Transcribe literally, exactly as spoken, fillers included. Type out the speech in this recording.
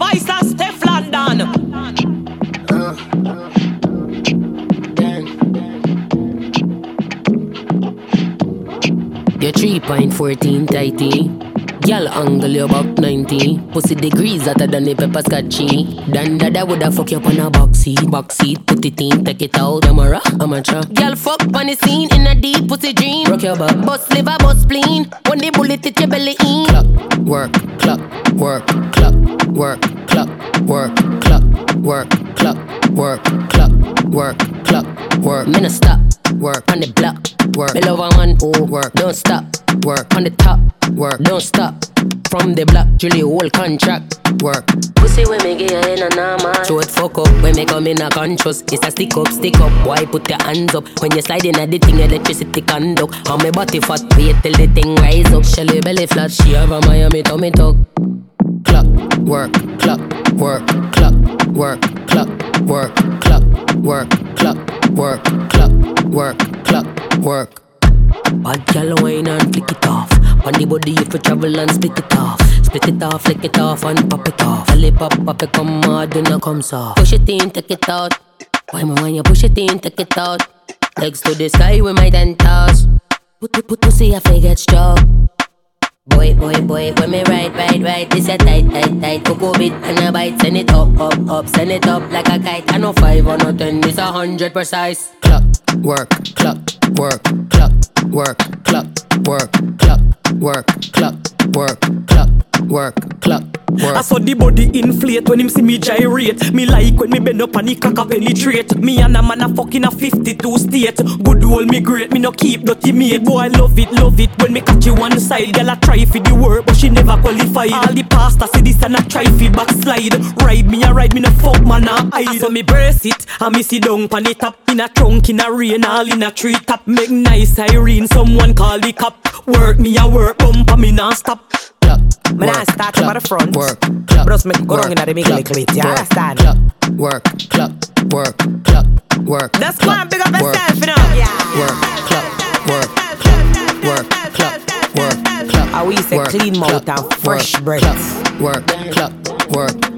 Vice and Steph London. Uh, You're three point fourteen tighty. Girl angle you about ninety. Pussy degrees hotter than the pepper scotchy. Dan dada woulda fuck you up on a boxy. Boxy, put it in, take it out. Camera, amateur. Girl fuck on the scene in a deep pussy dream. Rock your back, bust liver, bust spleen. When the bullet hit your belly in. Clock, work, clock, work, clock, work, clock, work, clock, work, clock, work, clock, work, clock, work. Me no stop, work on the block, work. Me love a man who work, don't stop. Work on the top, work, don't stop. From the block, Julie whole contract, work. Pussy when me get in a normal. Throw it fuck up, when me come in a conscious. It's a stick up, stick up, boy put your hands up. When you slide in at the thing, electricity conduct. On me body fat, wait till the thing rise up. Shelly belly flat, she have a Miami tummy tuck. Clock, work, clock, work, clock, work, clock, work, clock, work, clock, work, clock, work, clock, work. Bad gal wine and flick it off. On the body if you travel and split it off. Split it off, flick it off and pop it off. Lip pop, pop it come hard and it comes off. Push it in, take it out. Why me when you push it in, take it out. Legs to the sky with my ten toes. Put, put, put, pussy if I get strong. Boy, boy, boy, when me ride, ride, ride. This a tight, tight, tight. Cocoa bit and a bite. Send it up, up, up. Send it up like a kite. I know five or no ten. This a hundred precise. Clock, work, clock, work, clock, work, clock, work, clock, work, clock, work, clock, work, clock, work. I saw the body inflate when him see me gyrate. Me like when me bend up and the cock a penetrate. Me and a man a fucking a fifty-two state. Good old me great, me no keep dirty mate. Boy, I love it, love it when me catch you one side. Girl, I try for the work, but she never qualified. All the pasta see this and I try for backslide. Ride me a ride, me no fuck man a hide. So me brace it, and me sit down pan it up. In a trunk, in a rain, all in a tree top. Make nice siren, someone call the cop. Work me a work, bump and me non stop. Me nah start from the front. Work, clock, Bros me go wrong in the middle little bit, you understand? Clock, work, clock, work, clock, work. That's why I'm big up yourself, you know. Work, clock, work, clock, work, clock, work, clock. I we say clean mouth and fresh breath. Work, clock, work,